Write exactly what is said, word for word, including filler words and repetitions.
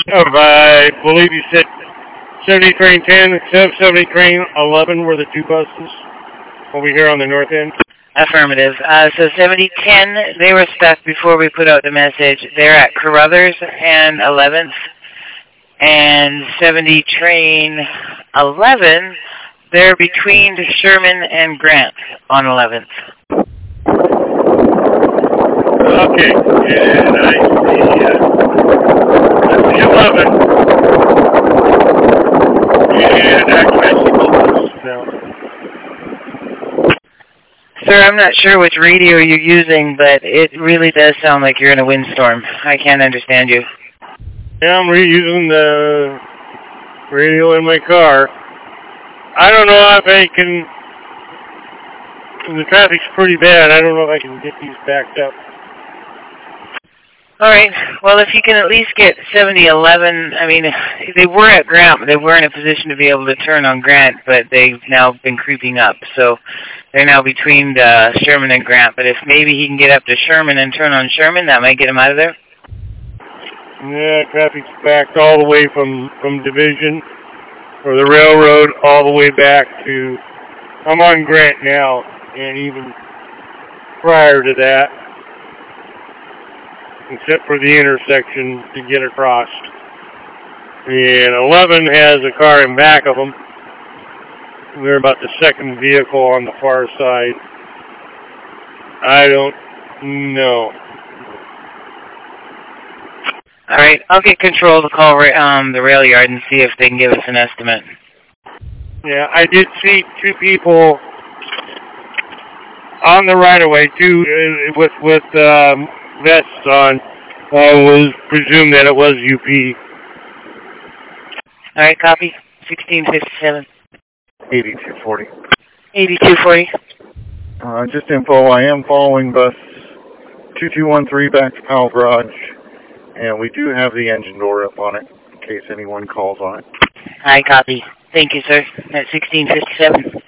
Oh, I believe you said seventy train ten, seventy train eleven were the two buses over here on the north end. Affirmative. Uh, so seventy ten, they were stuck before we put out the message. They're at Carruthers and eleventh. And seventy train eleven, they're between Sherman and Grant on eleventh. Okay, and I see, uh, that's the eleven. And actually, I see both buses now. Sir, I'm not sure which radio you're using, but it really does sound like you're in a windstorm. I can't understand you. Yeah, I'm reusing the radio in my car. I don't know if I can... The traffic's pretty bad. I don't know if I can get these backed up. All right. Well, if you can at least get seventy eleven, I mean, they were at Grant. They were in a position to be able to turn on Grant, but they've now been creeping up. So they're now between uh, Sherman and Grant. But if maybe he can get up to Sherman and turn on Sherman, that might get him out of there. Yeah, traffic's backed all the way from, from Division, or the railroad, all the way back to... I'm on Grant now, and even prior to that, except for the intersection to get across. And eleven has a car in back of them. They're about the second vehicle on the far side. I don't know. All right, I'll get control to call um, the rail yard and see if they can give us an estimate. Yeah, I did see two people on the right-of-way, two uh, with with um, vests on. I was presumed that it was U P. All right, copy. sixteen fifty-seven. eighty-two forty. eighty-two forty. Uh, just info, I am following bus two two one three back to Powell Garage, and we do have the engine door up on it, in case anyone calls on it. Hi, copy. Thank you, sir. At sixteen fifty-seven.